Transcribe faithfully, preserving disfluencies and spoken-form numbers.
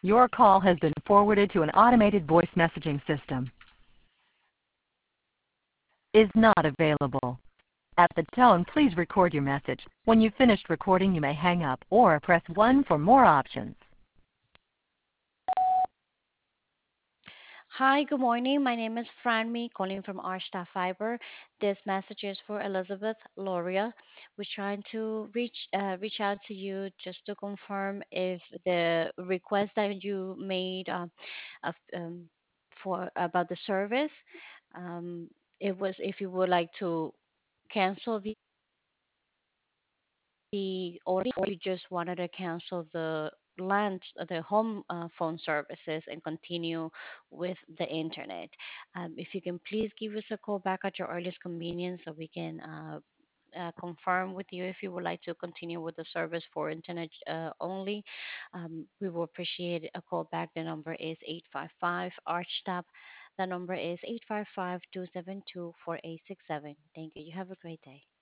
Your call has been forwarded to an automated voice messaging system. Is not available. At the tone, please record your message. When you've finished recording, you may hang up or press one for more options. Hi, good morning. My name is Franmi, calling from Arshta Fiber. This message is for Elizabeth Loria. We're trying to reach uh, reach out to you just to confirm if the request that you made uh, of, um, for about the service, um, it was if you would like to cancel the the order, or you just wanted to cancel the land, the home uh, phone services and continue with the internet. Um, if you can please give us a call back at your earliest convenience so we can uh, uh, confirm with you if you would like to continue with the service for internet uh, only. Um, we will appreciate a call back. The number is eight five five ARCHTAP. The number is eight five five, two seven two, four eight six seven. Thank you. You have a great day.